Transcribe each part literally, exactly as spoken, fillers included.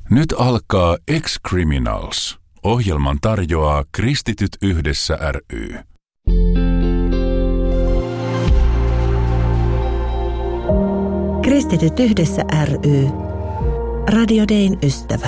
Nyt alkaa Ex-Criminals. Ohjelman tarjoaa Kristityt yhdessä ry. Kristityt yhdessä ry. Radio Dayn ystävä.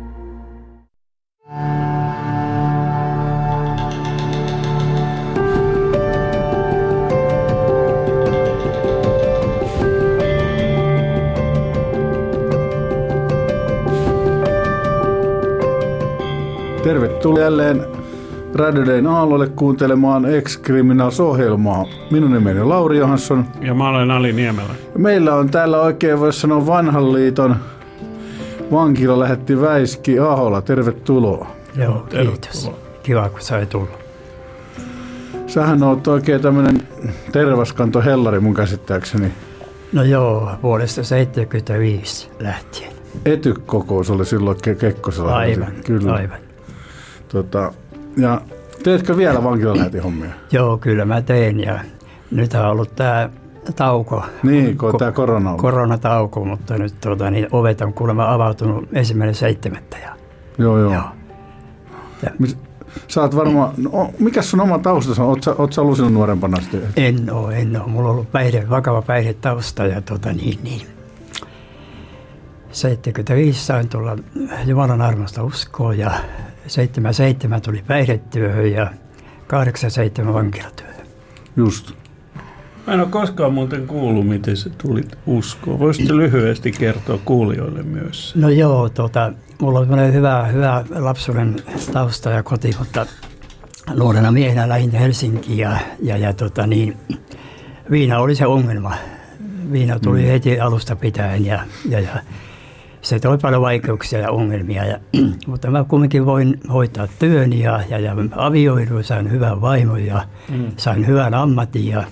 Tervetuloa jälleen Radio Dayn aalloille kuuntelemaan Ex-Criminals-ohjelmaa. Minun nimeni on Lauri Johansson. Ja mä olen Ali Niemelä. Meillä on täällä oikein, voisi sanoa, vanhan liiton vankila lähetti Väiski Ahola. Tervetuloa. Joo, kiitos. Kiva, kun sai tulla. Sähän oot oikein tämmönen tervaskanto hellari mun käsittääkseni. No joo, vuodesta seitsemänkymmentäviisi lähtien. Etykokous oli silloin Ke- Kekkosella. Aivan, kyllä. aivan. Tota, ja teetkö vielä vankilalähtihommia? Joo, kyllä mä teen ja nyt on ollut tää tauko. Niin, kun Ko- tää korona on. Koronatauko, mutta nyt tuota, niin ovet on kuulemma avautunut ensimmäinen seitsemättä. Ja, joo, joo. joo. Ja, Mis, sä oot varmaan, no, mikä sun oma taustasi on? Oot sä, oot sä ollut sinun nuorempana sitten? en oo, en oo. Mulla on ollut päihde, vakava päihdetausta ja tuota, niin, niin. seitsemänkymmentäviisi sain tulla Jumalan armosta uskoon ja seitsemänkymmentäseitsemän tuli päihdetyöhön ja kahdeksankymmentäseitsemän vankilatyöhön. Just. Mä en ole koskaan muuten kuullut, miten sä tulit uskoon. Voisitko lyhyesti kertoa kuulijoille myös? No joo, tota, mulla on hyvä, hyvä lapsuuden tausta ja koti, mutta nuorena miehenä lähdin Helsinkiin ja, ja, ja tota, niin, viina oli se ongelma. Viina tuli mm. heti alusta pitäen ja, ja, ja se toi paljon vaikeuksia ja ongelmia, ja, mutta mä kumminkin voin hoitaa työni ja, ja, ja avioiduin, sain hyvän vaimon ja mm. sain hyvän ammatin. Ja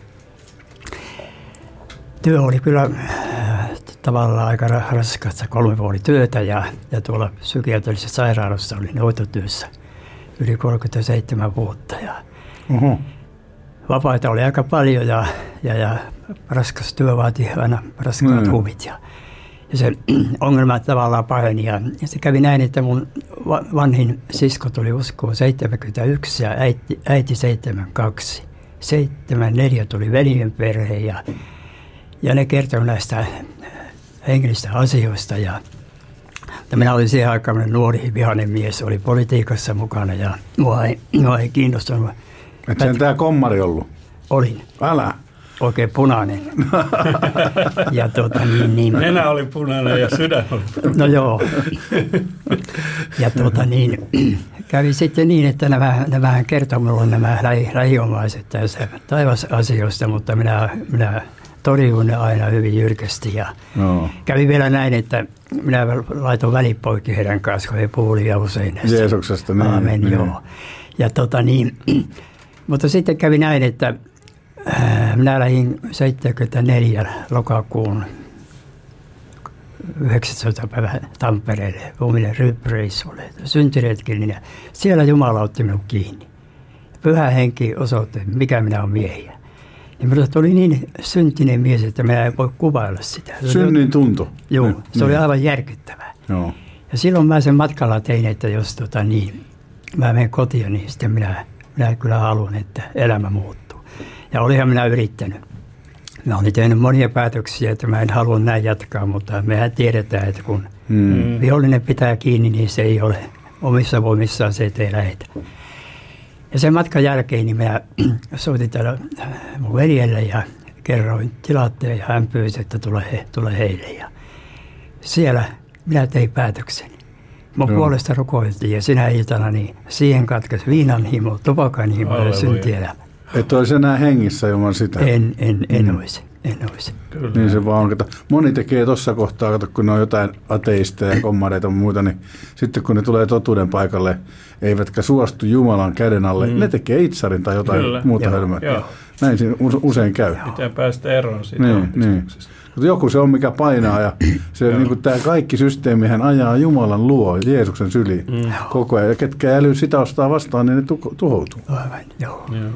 työ oli kyllä äh, tavallaan aika raskasta, kolme vuotta työtä ja, ja tuolla psykiatrisessa sairaalassa olin hoitotyössä yli kolmekymmentäseitsemän vuotta. Ja uh-huh. Vapaita oli aika paljon ja, ja, ja raskas työ vaati aina raskaat mm. huvit. Ja, Ja se ongelma tavallaan paheni ja se kävi näin, että mun vanhin sisko tuli uskoon seitsemänkymmentäyksi ja äiti, äiti seitsemänkymmentäkaksi. seitsemänkymmentäneljä tuli veljen perhe ja, ja ne kertoi näistä hengellistä asioista. Ja, ja minä olin siihen aikaan nuori vihainen mies, oli politiikassa mukana ja mua ei, mua ei kiinnostunut. Et sen tää kommari ollut? Olin. Älä? Oikein punainen. ja tuota, niin, niin. Nenä oli punainen ja sydän oli punainen. No joo. Ja tuota, niin, kävi sitten niin, että nämä, nämä kertoi minulle nämä lähi, lähiomaiset tästä taivasasioista, mutta minä, minä torjuin ne aina hyvin jyrkästi. Ja no. Kävi vielä näin, että minä laitoin välipoikki heidän kanssa, kun he puhuivat liian usein. Jeesuksesta. Niin, Aamen, niin. joo. Ja tuota, niin, mutta sitten kävi näin, että minä lähdin seitsemänkymmentäneljä lokakuun yhdeksästoista päivä Tampereelle omille ryppreissuille, syntiretkille. Siellä Jumala otti minut kiinni. Pyhä henki osoitti, mikä minä olen miehiä. Ja minusta oli niin syntinen mies, että minä en voi kuvailla sitä. Synnin tunto. Joo, niin, se oli niin. aivan järkyttävää. Joo. Ja silloin mä sen matkalla tein, että jos tota, niin, mä menen kotiin, niin sitten minä, minä kyllä haluan, että elämä muuttuu. Ja olihan minä yrittänyt. Mä olin tehnyt monia päätöksiä, että mä en halua näin jatkaa, mutta mehän tiedetään, että kun mm. vihollinen pitää kiinni, niin se ei ole omissa voimissaan, se ei lähetä. Ja sen matkan jälkeen niin minä soitin täällä mun veljelle ja kerroin tilanteen ja hän pyysi, että tule, he, tule heille. Ja siellä minä tein päätökseni. Mun Joo. puolesta rukoiltiin ja sinä iltana niin siihen katkesi viinan himo, tupakan himo ja syntielämä. Et olisi enää hengissä ilman sitä? En, en, en mm. olisi. En olisi. Kyllä. Niin se vaan on. Moni tekee tuossa kohtaa, kato, kun ne on jotain ateisteja ja kommareita ja muuta, niin sitten kun ne tulee totuuden paikalle, eivätkä suostu Jumalan käden alle, mm. ne tekee itsarin tai jotain Kyllä. muuta hölmää. Näin siinä usein käy. Pitää päästä eroon siitä niin, niin. Joku se on, mikä painaa ja se, niin kuin tämä kaikki systeemihän ajaa Jumalan luo, Jeesuksen syliin mm. koko ajan. Ja ketkä äly sitä ostaa vastaan, niin ne tuhoutuu. Aivan, joo. joo.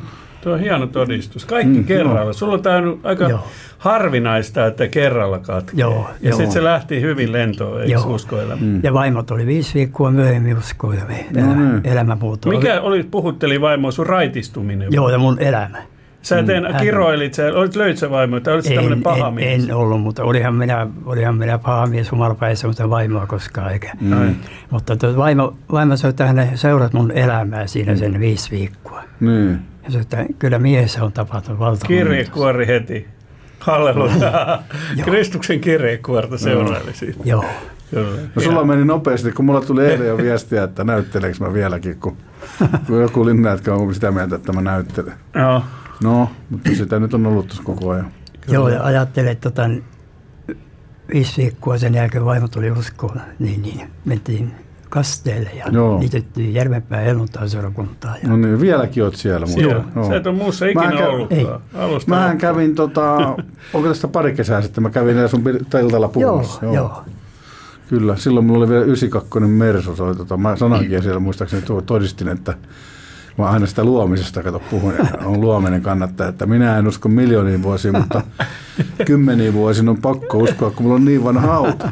Tuo on hieno todistus. Kaikki mm, kerralla. No. Sulla on tämä aika joo. harvinaista, että kerralla katkee. Joo, ja sitten se lähti hyvin lentoon, eikö uskoelämä? Mm. Ja vaimot oli viisi viikkoa myöhemmin uskoelämä. Elä, no, elämä muuttui. Mikä oli, puhutteli vaimoa, sun raitistuminen? Joo, ja mun elämä. Sä eteen mm, kiroilit, sä olit löit sä vaimoa, tai olit sä tämmöinen paha en, mies? En ollut, mutta olihan minä, olihan minä paha mies humalapäissä, mutta vaimoa koskaan eikä. Mm. Mutta vaimo, vaimo sanoi, että hän seurat mun elämää siinä mm. sen viisi viikkoa. Mm. Ja sanoi, että kyllä miehessä on tapahtunut valtava kirjekuori heti. Halleluja. Kristuksen kirjekuorta seuraili siitä. Joo. No sulla meni nopeasti, kun mulla tuli eilen jo viestiä, että näytteleekö mä vieläkin, kun, kun joku linnätkä on sitä mieltä, että mä näyttelen. Joo. No, mutta sitä nyt on ollut tuossa koko ajan. Kyllä. Joo, ja ajattelin, että tota, viisi viikkoa sen jälkeen vaimo tuli uskoon, niin, niin mentiin Kasteelle ja joo. liitettiin Järvenpään helluntai-seurakuntaan. Ja... No niin, vieläkin oot siellä. Siellä. No. Sä et ole muussa ikinä kä- ollutkaan. Mähän kävin, tota, onko tästä pari kesää sitten, mä kävin sun teltalla puhumassa. Joo, joo. Kyllä, silloin mulla oli vielä yhdeksänkymmentäkaksi Mersu. Se oli, tota, mä sanankin siellä muistaakseni todistin, että mä aina sitä luomisesta kato puhun, on luominen kannattaa, että minä en usko miljooniin vuosiin, mutta kymmeniin vuosiin on pakko uskoa, kun mulla on niin vanha auto.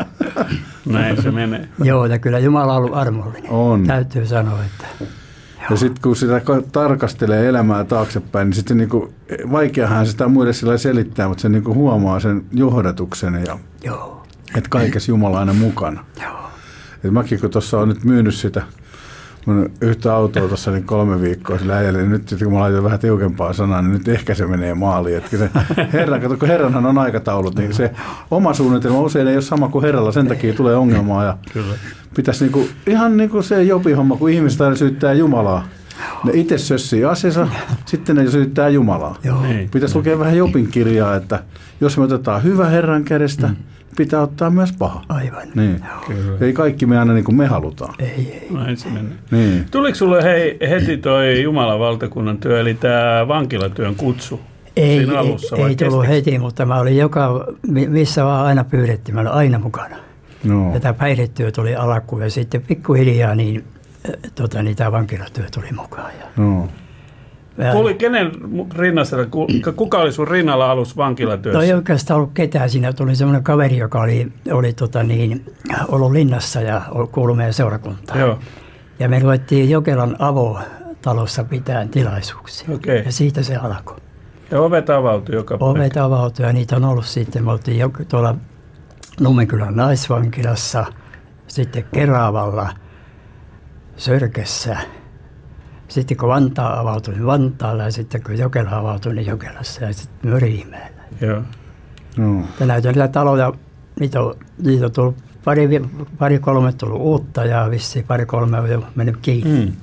Näin se menee. Joo, ja kyllä Jumala on ollut armollinen. On. Täytyy sanoa, että... Ja sitten kun sitä tarkastelee elämää taaksepäin, niin sitten niinku, vaikeahan sitä muille sillä selittää, mutta se niinku huomaa sen johdatuksen ja joo. että kaikessa Jumala aina mukana. Joo. Et mäkin kun tuossa on nyt myynyt sitä mun yhtä autoa tuossa niin kolme viikkoa sillä äijällä, niin nyt kun mä laitan vähän tiukempaa sanaa, niin nyt ehkä se menee maaliin. Että se herran, kato, kun herranhan on aikataulut, niin se oma suunnitelma usein ei ole sama kuin herralla, sen takia tulee ongelmaa. Ja kyllä. Pitäisi niinku, ihan niin kuin se Jobi-homma, kun ihmiset aina syyttää Jumalaa. Ne itse sössii asiassa, sitten ne syyttää Jumalaa. Joo. Pitäisi lukea vähän Jobin kirjaa, että jos me otetaan hyvä herran kädestä, mm. pitää ottaa myös paha. Aivan. Niin. Ei kaikki me aina niin kuin me halutaan. Ei, ei. Näin se menee. Niin. Tuliko sulle hei, heti toi Jumalan valtakunnan työ, eli tämä vankilatyön kutsu? Ei, alussa, ei, ei tullut heti, mutta mä olin joka, missä vaan aina pyydettiin, mä olin aina mukana. No. Ja tämä päihdetyö tuli alkuun ja sitten pikkuhiljaa niin, tota, niin tämä vankilatyö tuli mukaan. Ja no. Kuuli, kenen rinnassa, kuka oli sun rinnalla alussa vankilatyössä? No ei oikeastaan ollut ketään. Siinä tuli semmoinen kaveri, joka oli, oli tota niin, ollut linnassa ja kuului meidän seurakuntaan. Joo. Ja me luettiin Jokelan avotalossa pitää tilaisuuksia. Okay. Ja siitä se alkoi. Ja ovet avautui joka paikka. Ovet avautui ja niitä on ollut sitten. Me oltiin tuolla Nummenkylän naisvankilassa, sitten Keravalla, Sörkessä. Sitten kun Vantaa avautui, niin Vantaalla ja sitten kun Jokela avautui, niin Jokelassa ja sitten Myrjimäellä. Joo. No. Näitä niitä taloja, niitä on, niitä on tullut pari, pari kolme tullut uutta ja vissiin pari kolme on jo mennyt kiinni. Mm.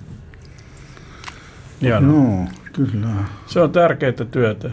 Joo, no, kyllä. Se on tärkeää työtä.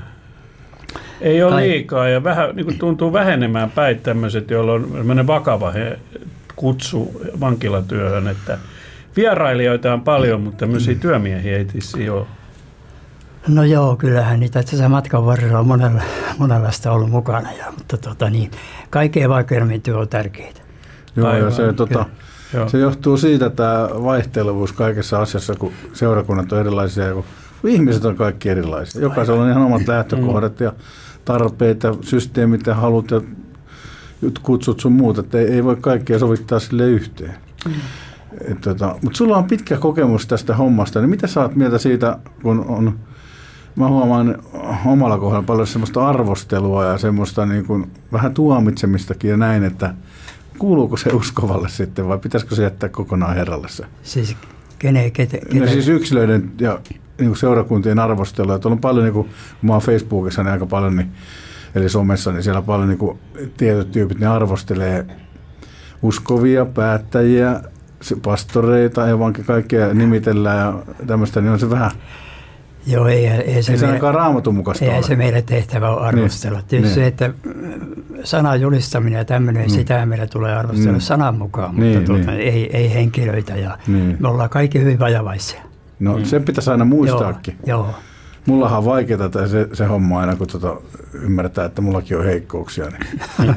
Ei ole Kai... liikaa ja vähän, niin kuin tuntuu vähenemään päin tämmöiset, joilla on vakava he, kutsu vankilatyöhön, että vierailijoita on paljon, mutta myös mm. työmiehiä ei tissi ole. No joo, kyllähän niitä tässä matkan varrella on monella, monenlaista ollut mukana, ja, mutta tota, niin, kaikkein vaikeammin työ on tärkeää. Joo, aivan, ja se, tota, se johtuu siitä, että vaihtelevuus kaikessa asiassa, kun seurakunnat on erilaisia, kun ihmiset on kaikki erilaisia. Jokaisella on ihan omat lähtökohdat mm. ja tarpeet ja systeemit ja halut ja kutsut sun muut, että ei, ei voi kaikkea sovittaa sille yhteen. Mm. Tota, mutta sulla on pitkä kokemus tästä hommasta, niin mitä sä oot mieltä siitä, kun on, mä huomaan omalla kohdalla paljon semmoista arvostelua ja semmoista niin kuin vähän tuomitsemistakin ja näin, että kuuluuko se uskovalle sitten vai pitäisikö se jättää kokonaan herralle se? Siis kenen, kete, kene? No siis yksilöiden ja niin kuin seurakuntien arvostelua, että on paljon, niin kuin, kun mä oon Facebookissa niin aika paljon, niin, eli somessa, niin siellä paljon niin kuin tietyt tyypit, ne arvostelee uskovia, päättäjiä, pastoreita ja vankin kaikkea nimitellään ja tämmöistä, niin on se vähän, joo, ei, ei se, ei se ainakaan Raamatun mukaista ei ole. Se meidän tehtävä on arvostella. Niin, tietysti niin. Se, että sanan julistaminen ja tämmöinen, mm. sitä meidän tulee arvostella mm. sanan mukaan, mutta niin, tuota, niin. Ei, ei henkilöitä ja niin. Me ollaan kaikki hyvin vajavaisia. No mm. sen pitäisi aina muistaakin. Joo, joo. Mullahan on vaikeaa se, se homma aina, kun tuota, ymmärretään, että mullakin on heikkouksia. Niin.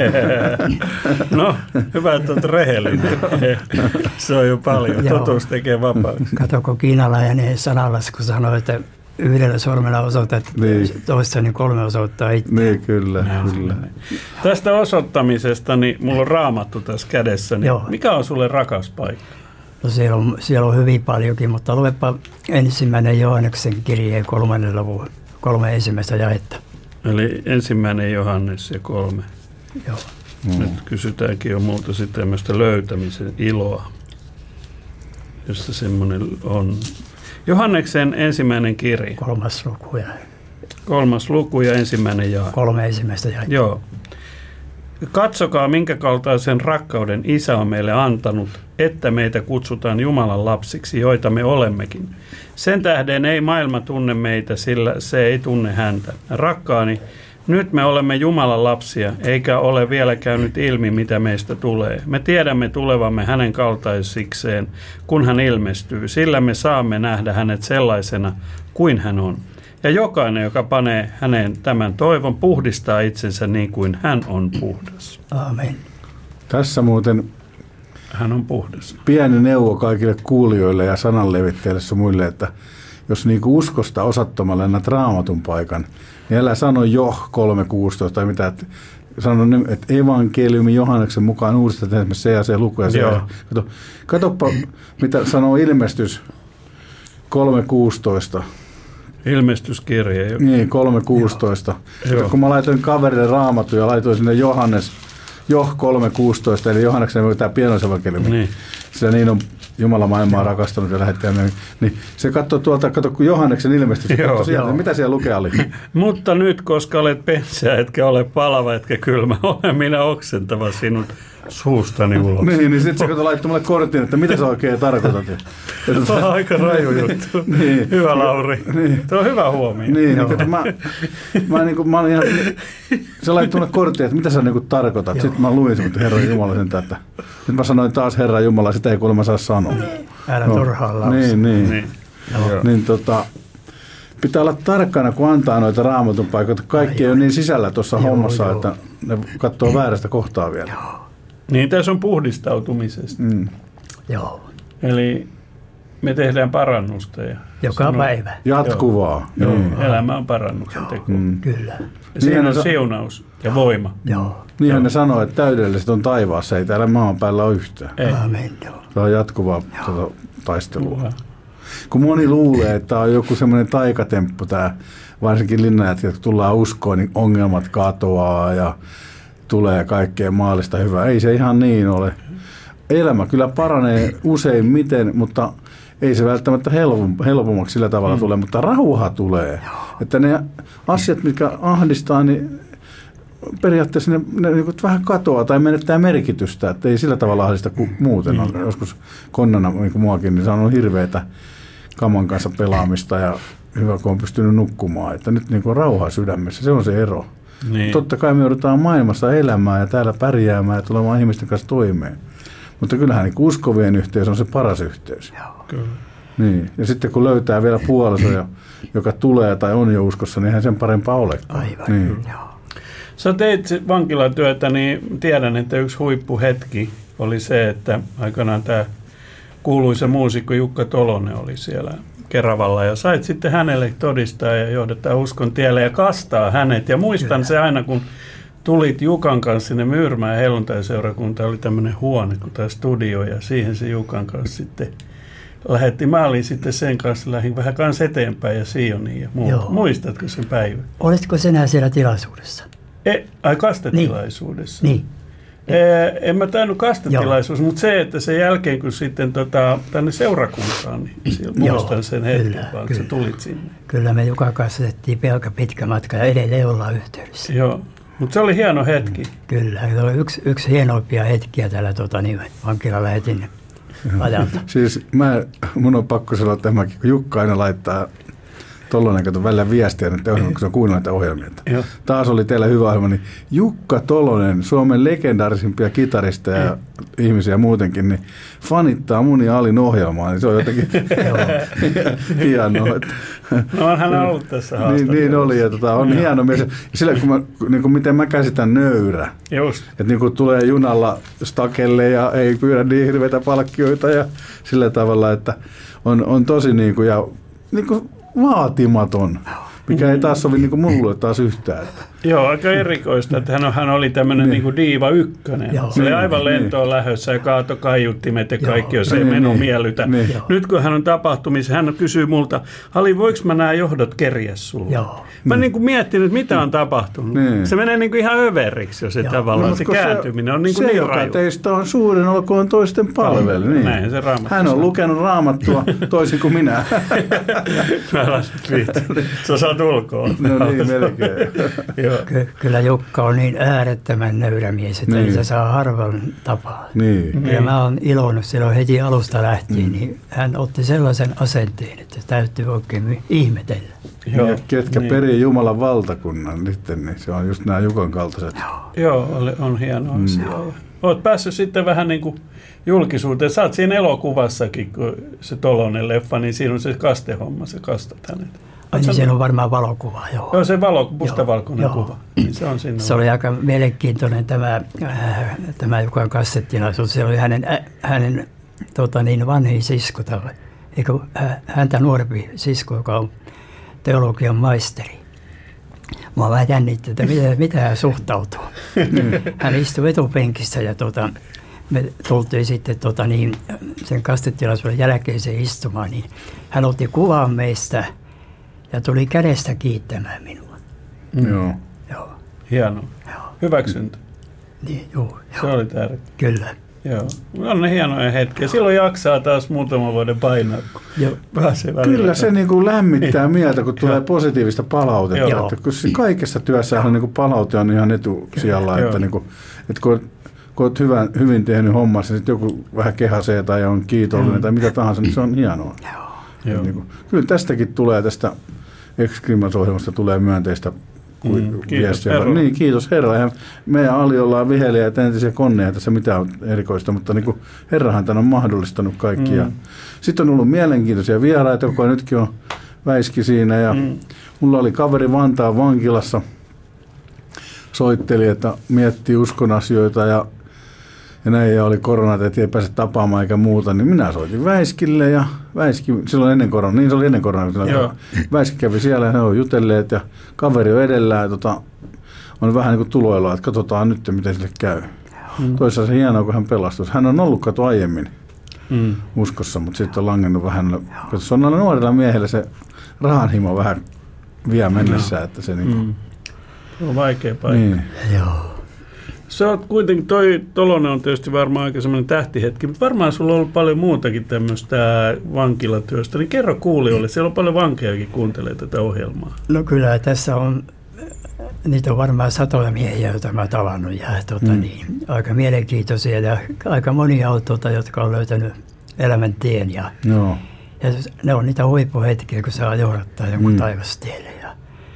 No, hyvä, että olet rehellinen. Se on jo paljon. Totuus tekee vapaaksi. Kato, kun kiinalainen sanallasku sanoi, että yhdellä sormella osoitat niin. toista, niin kolme osoittaa itse. Niin, kyllä. Näin, kyllä. näin. Tästä osoittamisesta, niin mulla on Raamattu tässä kädessä. Niin mikä on sulle rakas paikka? No siellä on, siellä on hyvin paljonkin, mutta luepa ensimmäinen Johanneksen kirjeen kolmannen luvun kolme ensimmäistä jaetta. Eli ensimmäinen Johannes ja kolme. Joo. Mm. Nyt kysytäänkin jo muuta sitten tämmöistä löytämisen iloa, jossa semmoinen on. Johanneksen ensimmäinen kirja. Kolmas luku ja Kolmas luku ja ensimmäinen jae. kolme ensimmäistä jaetta. Joo. Katsokaa, minkä kaltaisen rakkauden Isä on meille antanut, että meitä kutsutaan Jumalan lapsiksi, joita me olemmekin. Sen tähden ei maailma tunne meitä, sillä se ei tunne häntä. Rakkaani, nyt me olemme Jumalan lapsia, eikä ole vielä käynyt ilmi, mitä meistä tulee. Me tiedämme tulevamme hänen kaltaisikseen, kun hän ilmestyy, sillä me saamme nähdä hänet sellaisena kuin hän on. Ja jokainen, joka panee häneen tämän toivon, puhdistaa itsensä niin kuin hän on puhdas. Aamen. Tässä muuten hän on puhdas. Pieni neuvo kaikille kuulijoille ja sananlevittäjille muille, että jos niinku uskosta osattomalla annat Raamatun paikan, niin älä sano jo kolme kuusitoista tai mitä, että sano, että evankeliumi Johanneksen mukaan uudistetaan esimerkiksi se ja se luku ja se. Kato, katoppa, mitä sanoo ilmestys kolme kuusitoista. Ilmestyskirje. Niin, kolme kuusitoista. Kun mä laitoin kaverille Raamatun ja laitoin sinne Johannes, jo kolme kuusitoista, eli Johanneksen tämä pienoisevankeliumi. Niin. Sillä niin on Jumala maailmaa rakastanut ja lähettää meidän. Niin se katsoi tuolta, katsoi kun Johanneksen ilmestys, se katsoi sieltä, mitä siellä lukee oli. Mutta nyt, koska olet pensää, etkä ole palava, etkä kylmä, olen minä oksentava sinut suustani ulos. Niin, niin sitten se katsoi laittoi mulle kortin, että mitä sä oikein tarkoitat. Tämä on aika raju juttu. Niin. Hyvä Lauri. Niin. Tuo on hyvä huomio. Niin, niin kato, mä, mä, niin kuin, mä olin ihan, se laittoi mulle kortin, että mitä sä niin kuin tarkoitat. Sitten mä luin sen, että Herran Jumala sen tätä. Sitten mä sanoin taas Herran Jumala, sitä ei kuulemma saa sanoa. Älä no. turhaan lausa. Niin, niin. niin. niin tota, pitää olla tarkkana, kun antaa noita Raamatun paikoita. Kaikki ei ole niin sisällä tuossa hommassa, joo. Että ne katsoo väärästä kohtaa vielä. Joo. Niin, tässä on puhdistautumisesta. Mm. Joo. Eli me tehdään parannusta. Ja joka sanoo, päivä. Jatkuvaa. Joo. Joo. Elämä on parannuksen teko. Mm. Kyllä. Ja siinä on siunaus ja voima. Joo. Niinhän ne sanoo, että täydelliset on taivaassa, ei täällä maan päällä ole yhtään. Ei. Aamen. Se on jatkuvaa tuota taistelua. Uha. Kun moni luulee, että tämä on joku semmoinen taikatemppu, tämä, varsinkin linnajat, että tullaan uskoon, niin ongelmat katoaa ja tulee kaikkea maallista hyvää. Ei se ihan niin ole. Elämä kyllä paranee useimmiten, mutta ei se välttämättä helpommaksi sillä tavalla mm. tule, mutta rauha tulee. Joo. Että ne asiat, mitkä ahdistaa, niin periaatteessa ne, ne niin vähän katoaa tai menettää merkitystä, että ei sillä tavalla ahdista kuin muuten. Mm. Joskus konnana, niin kuin muakin, niin se on hirveätä kaman kanssa pelaamista ja hyvä, kun on pystynyt nukkumaan. Että nyt niin kuin rauha sydämessä, se on se ero. Niin. Totta kai me joudutaan maailmassa elämään ja täällä pärjäämään ja tulemaan ihmisten kanssa toimeen. Mutta kyllähän niin uskovien yhteys on se paras yhteys. Joo. Kyllä. Niin. Ja sitten kun löytää vielä puoliso, joka tulee tai on jo uskossa, niin eihän sen parempaa ole. Aivan. Niin. Joo. Sä teit vankilatyötä, niin tiedän, että yksi huippuhetki oli se, että aikanaan tämä kuuluisa muusikko Jukka Tolonen oli siellä Keravalla ja sait sitten hänelle todistaa ja johdattaa uskon tielle ja kastaa hänet. Ja muistan Kyllä. se aina, kun tulit Jukan kanssa sinne Myyrmäen helluntaiseurakunta, oli tämmöinen huone kuin tämä studio ja siihen se Jukan kanssa sitten lähetti. Mä olin sitten sen kanssa, lähdin vähän kanssa eteenpäin ja Sioniin ja muuta. Joo. Muistatko sen päivän? Olisitko sinä siellä tilaisuudessa? E, ai kastetilaisuudessa? Niin. niin. E, en mä tainnut kastetilaisuus, mutta se, että sen jälkeen kun sitten tota, tänne seurakuntaan, niin muistan sen hetken, vaan kun sä tulit sinne. Kyllä me Jukan kanssa tehtiin pelkä pitkä matka ja edelleen ollaan yhteydessä. Joo. Mutta se oli hieno hetki. Kyllä, se oli yksi, yksi hienoimpia hetkiä täällä tota, niin, vankila lähetin ajalta. Siis mä, mun on pakko sanoa tämäkin, kun Jukka aina laittaa Tollonen kato välillä viestiä, että ohjelma, kun se on kuunnellut näitä ohjelmia. Taas oli teillä hyvä ohjelma, niin Jukka Tolonen, Suomen legendaarisimpia kitaristeja ja ihmisiä muutenkin, niin fanittaa mun ja Alin ohjelmaa, niin se on jotenkin hienoa. No on hän ollut tässä haastattelussa. Niin, niin oli, ja tota, on no. hieno mies. Sillä kun mä, niin kuin miten mä käsitän nöyrä. Just. Että niin kuin tulee junalla stakelle ja ei pyydä niin hirveitä palkkioita ja sillä tavalla, että on, on tosi niin kuin, ja niin kuin vaatimaton, mikä ei taas sovi niin mulle taas yhtään. Joo, aika erikoista, että hän, hän oli tämmöinen niin. niin diiva ykkönen. Joo. Se oli aivan niin, lentoon niin. lähdössä ja kaatoi kaiuttimet ja kaikki, jos ei niin, meno niin. miellytä. Niin. Nyt kun hän on tapahtumissa, hän kysyy multa, Hali, voiko mä nämä johdot kerjää sulle? Joo. Mä niin. niin kuin miettinyt, mitä on tapahtunut. Niin. Se menee niin kuin ihan överiksi, jos se tavallaan no, se kääntyminen on niin kuin se, niin joka raju. teistä on suurin olkoon toisten palvelu. Niin. Näin se Raamattu hän on sanoo. Lukenut Raamattua toisin kuin minä. Mä lasit viitti. Sä saat ulkoa. No niin, melkein. Ky- kyllä Jukka on niin äärettömän nöyrä mies, että niin. se saa harvan tapaa. Niin. Ja niin. mä oon iloinut silloin heti alusta lähtien, mm. niin hän otti sellaisen asenteen, että täytyy oikein ihmetellä. Joo, ja ketkä niin. perii Jumalan valtakunnan nyt, niin se on just nämä Jukan kaltaiset. Joo, on hieno asia. Mm. Olet päässyt sitten vähän niin kuin julkisuuteen. Sä oot siinä elokuvassakin, kun se Tolonen leffa, niin siinä on se kastehomma, se kastat hänet. Ai niin, siinä on varmaan valokuva, joo. Joo, se valo, mustavalkoinen kuva. Niin se on siinä. Se oli aika mielenkiintoinen tämä, äh, tämä Jukan kastettinaisuus. Se oli hänen, äh, hänen tota niin, vanhin sisko, eikö äh, häntä nuorempi sisko, joka on teologian maisteri. Mua vähän jännitti, että mitä, mitä hän suhtautuu. Hän istui etupenkissä ja tota, me tultiin sitten tota, niin, sen kastetilaisuuden jälkeiseen istumaan. Niin hän otti kuvan meistä ja tuli kädestä kiittämään minua. Mm. Joo. Joo. Hienoa. Hyväksyntä. Niin, joo. Se oli tärkeä. Kyllä. Joo. On ne hienoja hetkiä. Silloin jaksaa taas muutaman vuoden painaa, kun pääsee välillä. Kyllä se niin kuin lämmittää mieltä, kun tulee positiivista palautetta. Että kun kaikessa työssä on niin kuin palaute on ihan etusijalla. Että, niin kuin, että kun, kun olet hyvän, hyvin tehnyt hommassa, niin joku vähän kehasee tai on kiitollinen mm. tai mitä tahansa, niin se on hienoa. Joo. Niin kuin, kyllä tästäkin tulee, tästä Ex-Criminals-ohjelmasta tulee myönteistä Mm, kiitos Herra. Niin, kiitos Herra. Eihän meidän Ali ollaan viheliä ja entisiä konneja tässä mitään erikoista, mutta niin kuin Herrahan tämän on mahdollistanut kaikkia. Mm. Sitten on ollut mielenkiintoisia vieraita, joka nytkin on Väiski siinä. Ja mm. mulla oli kaveri Vantaan vankilassa, soitteli, että miettii uskon asioita ja, ja näin, ja oli korona, että ei pääse tapaamaan eikä muuta, niin minä soitin Väiskille ja Väiski, silloin ennen koronaa, niin se oli ennen koronaa, Väiski kävi siellä ja he on jutelleet ja kaveri on edellä ja tota, on vähän niin kuin tuloilua, että katsotaan nyt, miten sille käy. Mm. Toisaalta se hienoa, kun hän pelastui. Hän on ollut kato aiemmin mm. uskossa, mutta sitten on langennut vähän, se on noilla nuorilla miehillä se rahanhimo vähän vie mennessä, että se niin kuin... Mm. On vaikea paikka. Niin. Joo. Se on kuitenkin, toi Tolonen on tietysti varmaan aika semmoinen tähtihetki, mutta varmaan sulla on ollut paljon muutakin tämmöistä vankilatyöstä. Niin kerro kuulijoille, siellä on paljon vankejakin kuuntelee tätä ohjelmaa. No kyllä, tässä on, niitä on varmaan satoja miehiä, joita mä oon tavannut. Ja, tuota, mm. niin, aika mielenkiintoisia ja aika monia on, tuota, jotka on löytänyt elämän tien. Ja, no. ja ne on niitä huippuhetkiä, kun saa johdattaa jonkun mm. taivastielle. Ja,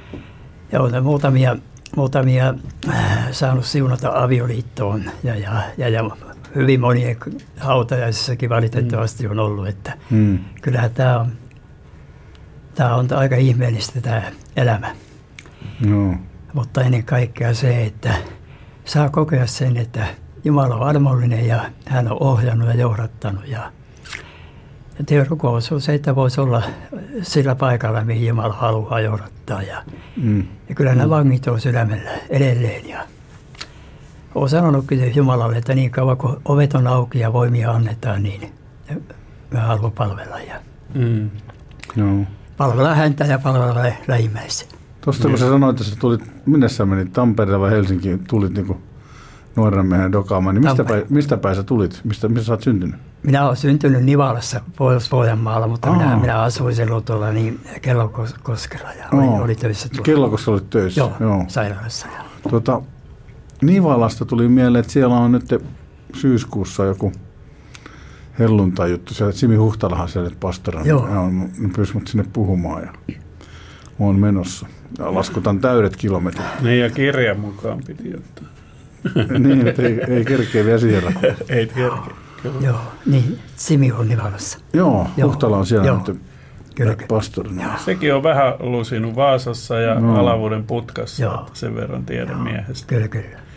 ja on muutamia... Muutamia äh, saanut siunata avioliittoon ja, ja, ja, ja hyvin monien hautajaisissakin valitettavasti on ollut, että mm. kyllähän tämä on, tämä on aika ihmeellistä tämä elämä. No. Mutta ennen kaikkea se, että saa kokea sen, että Jumala on armollinen ja hän on ohjannut ja johdattanut. Ja, ja teorukous on se, että voisi olla sillä paikalla, mihin Jumala haluaa johdattaa. Ja, mm. ja kyllä nämä vangit on sydämellä edelleen. Ja olen sanonutkin Jumalalle, että niin kauan kun ovet on auki ja voimia annetaan, niin mä haluan palvella. Ja mm. no. Palvella häntä ja palvella lähimmäisiä. Tuosta kun sä sanoit, että sä tulit, minne sä menit, Tampereella vai Helsinkiin, tulit niin kuin nuoren miehen dokaamaan, niin mistä päin, mistä päin sä tulit? Mistä, missä sä oot syntynyt? Minä olen syntynyt Nivalassa, Pohjois-Pohjanmaalla, mutta minä, minä asuin silloin tuolla niin Kellokoskella ja oli, oli töissä tuolla. Kellokoskella olit töissä? Joo, Joo. sairaalassa. Tuota, Nivalasta tuli mieleen, että siellä on nyt syyskuussa joku helluntai-juttu. Siellä Simi Huhtalahan siellä pastorana. Joo. Ne pyysi mut sinne puhumaan ja olen menossa. Ja laskutan täydet kilometrit. Niin ja kirjan mukaan piti ottaa. Niin, että ei, ei kerkeä vielä siellä. Ei kerkeä. Joo, niin Simi on Nivalassa. Joo, Huhtala on siellä Joo. nyt kyllä. pastorina. Sekin on vähän lusinut Vaasassa ja no. Alavuuden putkassa, sen verran tiedon miehestä. Kyllä, kyllä.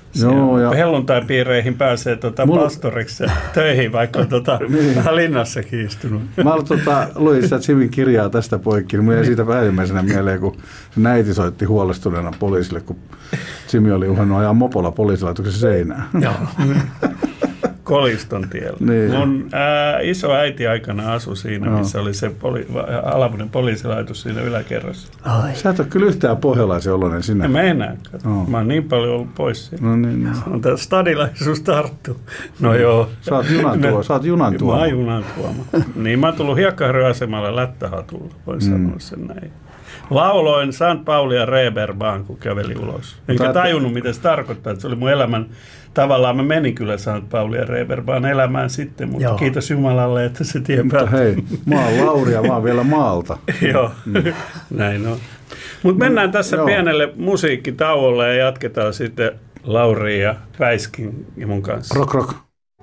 Joo, ja helluntai-piireihin pääsee tuota Mulla- pastoriksi töihin, vaikka on tuota, vähän linnassakin istunut. Mä tota, luin sitä Jimin kirjaa tästä poikki, niin mulla jäi siitä päällimmäisenä mieleen, kun se äiti soitti huolestuneena poliisille, kun Jimmy oli uhannut ajaa mopolla poliisilaitoksen seinään. Joo. Koliston tiellä. Niin. Mun ää, iso äiti aikana asui siinä, Joo. missä oli se poli, alavuuden poliisilaitos siinä yläkerrassa. Ai. Sä et ole kyllä yhtään pohjalaisen oloinen sinä. En mä enää. Joo. Mä oon niin paljon ollut pois siinä. No niin, no. On tää stadilaisuus tarttu. No joo. Sä oot junan tuo, sä oot junan tuoma. Mä oon junan tuoma. Niin mä oon tullut Hiekkaharjun-asemalle lättähatulla, voin mm. sanoa sen näin. Lauloin Sant Pauli ja Reeperbaan, kun käveli ulos. Enkä Tätä... tajunnut, mitä se tarkoittaa. Että se oli mun elämän, tavallaan mä menin kyllä Sant Pauli ja Reeperbaan elämään sitten, mutta Joo. kiitos Jumalalle, että se tie Mutta päättyi. hei, mä oon Lauri ja mä oon vielä maalta. Joo, näin on. Mutta mennään tässä joo. pienelle musiikkitauolle ja jatketaan sitten Lauri ja Väiskin ja mun kanssa. Rock, rock.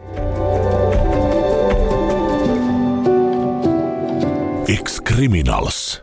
Ex-Criminals.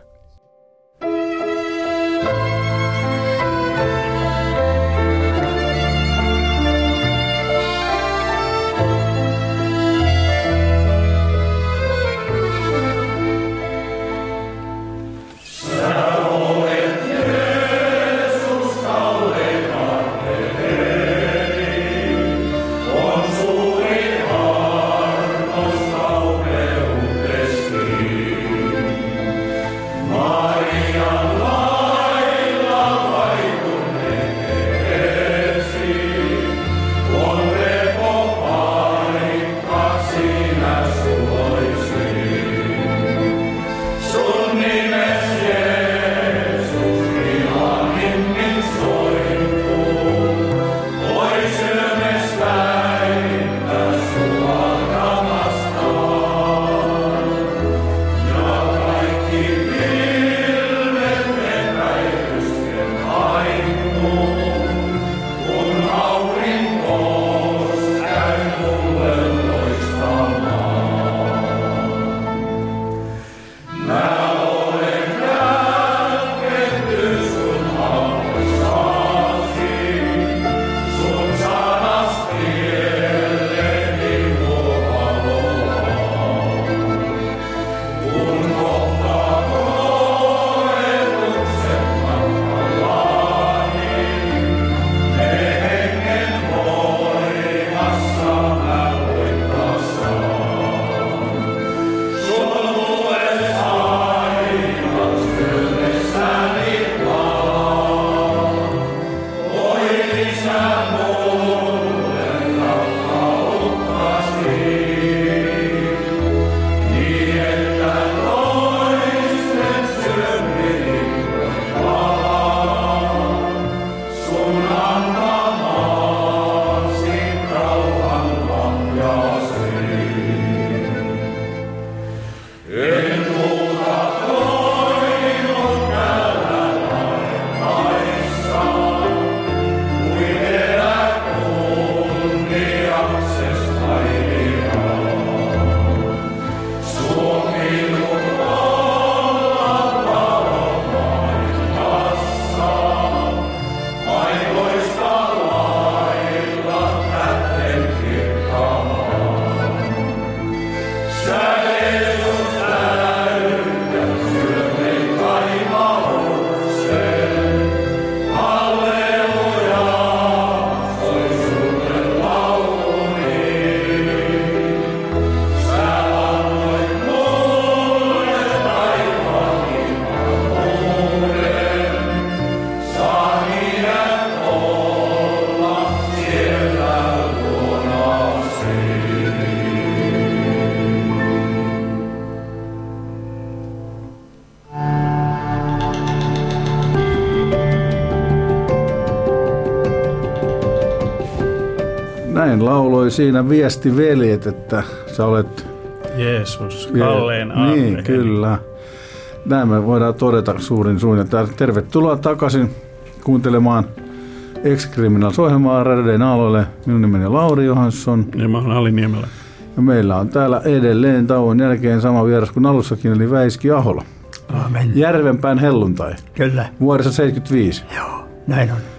Näin lauloi siinä viesti veljet, että sä olet... Jeesus, kallein aarre. Niin, kyllä. Näin me voidaan todeta suurin suunnin. Tervetuloa takaisin kuuntelemaan Ex-Criminals-ohjelmaa Radio Naaloille. Minun nimeni on Lauri Johansson. Ja mä oon Ali Niemelä. Ja meillä on täällä edelleen tauon jälkeen sama vieras kuin alussakin, eli Väiski Ahola. Amen. Järvenpään helluntai. Kyllä. Vuodessa seitsemänkymmentäviisi. Joo, näin on.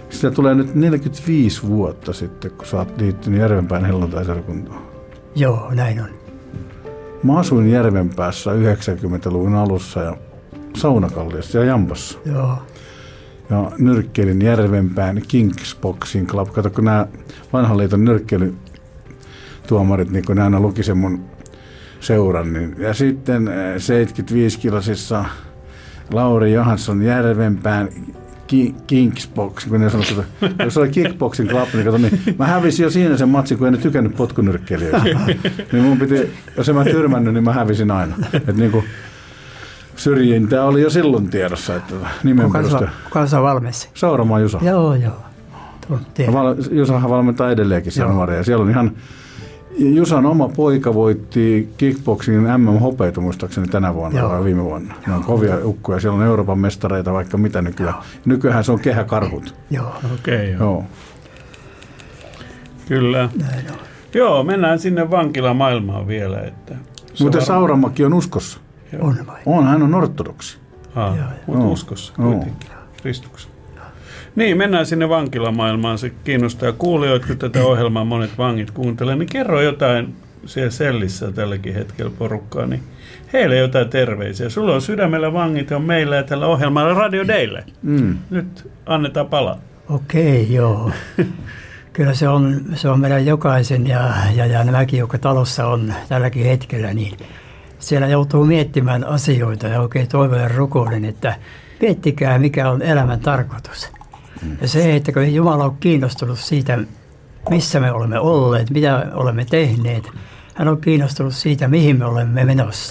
Sitä tulee nyt neljäkymmentäviisi vuotta sitten, kun sä oot liittynyt Järvenpään helluntaiseurakuntaan. Joo, näin on. Mä asuin Järvenpäässä yhdeksänkymmentäluvun alussa ja Saunakalliossa ja Jampassa. Joo. Ja nyrkkeilin Järvenpään Kings Boxing Club. Kato, kun nämä vanhan liiton nyrkkeilytuomarit, niin kun ne aina luki sen mun seuran. Niin. Ja sitten seitsemänkymmentäviisi-kilosissa Lauri Johansson Järvenpään ki- Kings Boxing, kun ne sanoi, että jos oli Kickboxing Club, niin kato, niin mä hävisin jo siinä sen matsin, kun en tykännyt potkunyrkkeilijöistä. Niin mun piti, jos en mä tyrmännyt, niin mä hävisin aina. Että niin kuin syrjintää oli jo silloin tiedossa, että nimen perusteella. Kuka sä valmesi? Sauramaa Jusa. Joo, joo. Val- Jusahan valmentaa edelleenkin siellä nuoria. Siellä on ihan, Jusan oma poika voitti kickboxingin M M-hopeita muistaakseni tänä vuonna joo. vai viime vuonna. Ne on kovia ukkoja. Siellä on Euroopan mestareita vaikka mitä nykyään. Joo. Nykyään se on kehäkarhut. Joo. Okei, okay, joo. joo. Kyllä. Näin on. Joo, mennään sinne vankilamaailmaan vielä. Että mutta Sauramäki on uskossa. Joo. On vai? On, hän on ortodoksi. Ah, mutta uskossa kuitenkin. Kristuksen. Niin, mennään sinne vankilamaailmaan. Se kiinnostaa kuulijoita, kun tätä ohjelmaa monet vangit kuuntelee. Niin kerro jotain siellä sellissä tälläkin hetkellä porukkaa. Niin heille jotain terveisiä. Sulla on Sydämellä vangit, on meillä ja tällä ohjelmalla Radio Daylle. Mm. Nyt annetaan palaa. Okei, joo. Kyllä se on, se on meidän jokaisen ja, ja, ja nämäkin, jotka talossa on tälläkin hetkellä, niin siellä joutuu miettimään asioita ja oikein toivon ja rukoilen, että miettikää, mikä on elämän tarkoitus. Ja se, että kun Jumala on kiinnostunut siitä, missä me olemme olleet, mitä olemme tehneet, hän on kiinnostunut siitä, mihin me olemme menossa.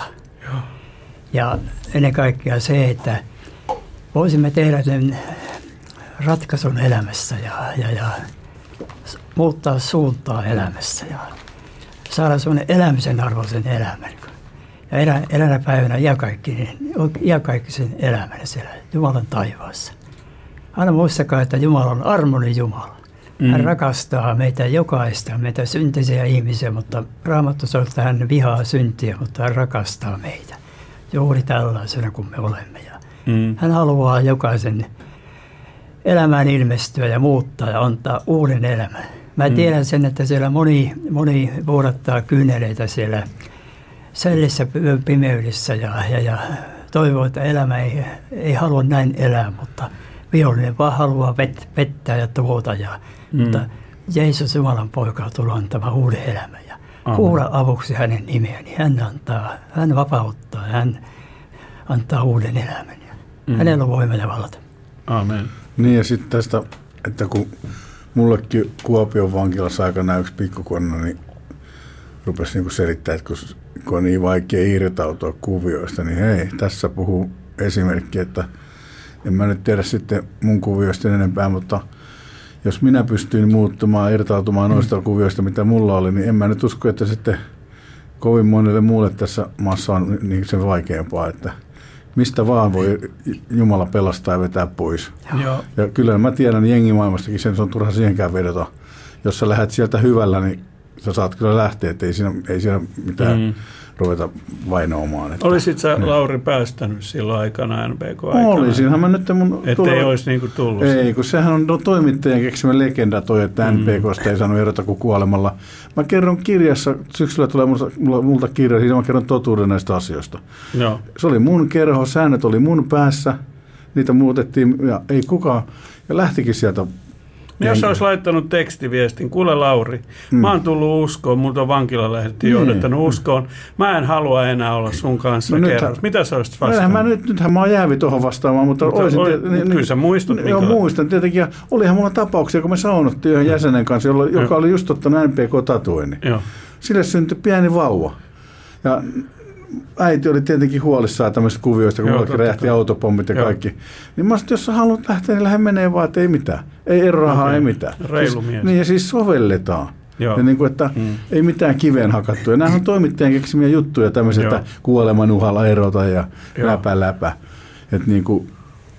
Ja ennen kaikkea se, että voisimme tehdä sen ratkaisun elämässä ja, ja, ja muuttaa suuntaa elämässä ja saada sellainen elämisen arvoisen elämän. Ja elä, elämänä päivänä iäkaikkisen elämän siellä Jumalan taivaassa. Aina muistakaa, että Jumala on armollinen Jumala. Hän mm. rakastaa meitä jokaista, meitä syntisiä ihmisiä, mutta Raamattu sanoo, että hän vihaa syntiä, mutta hän rakastaa meitä. Juuri tällaisena kuin me olemme. Ja mm. hän haluaa jokaisen elämään ilmestyä ja muuttaa ja antaa uuden elämän. Mä tiedän sen, että siellä moni, moni vuodattaa kyyneleitä siellä sellissä pimeydessä ja, ja, ja toivoo, että elämä ei, ei halua näin elää, mutta vihollinen vaan haluaa vet, pettää ja tuhota. Ja, mm. Mutta Jeesus Jumalan poika on tullut antamaan uuden elämän ja kuulla avuksi hänen nimeään, niin hän antaa, hän vapauttaa, hän antaa uuden elämän. Ja mm. hänellä on voima ja valta. Amen. Niin ja sitten tästä, että kun mullekin Kuopion vankilassa aikana yksi pikkukonna, niin rupesi niinku selittää, että kun, kun on niin vaikea irtautua kuvioista, niin hei, tässä puhuu esimerkki, että en mä nyt tiedä sitten mun kuvioista enempää, mutta jos minä pystyin muuttumaan, irtautumaan noista kuvioista, mitä mulla oli, niin en mä nyt usko, että sitten kovin monelle muulle tässä maassa on niin se vaikeampaa, että mistä vaan voi Jumala pelastaa ja vetää pois. Joo. Ja kyllä mä tiedän jengimaailmastakin sen, se on turha siihenkään vedota. Jos sä lähdet sieltä hyvällä, niin sä saat kyllä lähteä, että ei siinä, ei siinä mitään mm. ruveta vainoamaan. Että, olisit sä, niin. Lauri, päästänyt silloin aikana N P K-aikana? Olisinhan mä nyt mun... Että tulla... ei olisi niin kuin tullut. Ei, siihen. Kun sehän on no, toimittajan keksimä legenda toi, että mm. N P K:sta ei saanut erota kuin kuolemalla. Mä kerron kirjassa, syksyllä tulee multa, multa kirja, siinä mä kerron totuuden näistä asioista. Joo. Se oli mun kerho, säännöt oli mun päässä, niitä muutettiin ja ei kukaan, ja lähtikin sieltä. Jos olisi laittanut tekstiviestin, kuule Lauri, mm. mä oon tullut uskoon, multa on vankila lähdettiin niin. johdettanut uskoon, mä en halua enää olla sun kanssa no kerros. Mitä sä olisit vastannut? Mä nyt, nythän mä oon jäävi tuohon vastaamaan, mutta, mutta olisin... Oli, niin, kyllä sä muistut. Joo, muistan tietenkin. Ja olihan mulla tapauksia, kun me saunottiin yhden jäsenen kanssa, jolla, joka jo. oli just ottanut N P K-tatuoinnin. Sille syntyi pieni vauva. Ja äiti oli tietenkin huolissaan tämmöisistä kuvioista, kun mullakin räjähti autopommit ja Joo. kaikki. Niin mä sanoin, jos sä haluat lähteä, niin lähde menee vaan, että ei mitään. Ei rahaa, okay. ei mitään. Reilu siis, mies. Niin ja siis sovelletaan. Joo. Ja niin kuin, että mm. ei mitään kiveen hakattu. Ja nämä on toimittajan keksimiä juttuja, tämmöisiä, että kuoleman uhalla erota ja Joo. läpä läpä. Että niin kuin,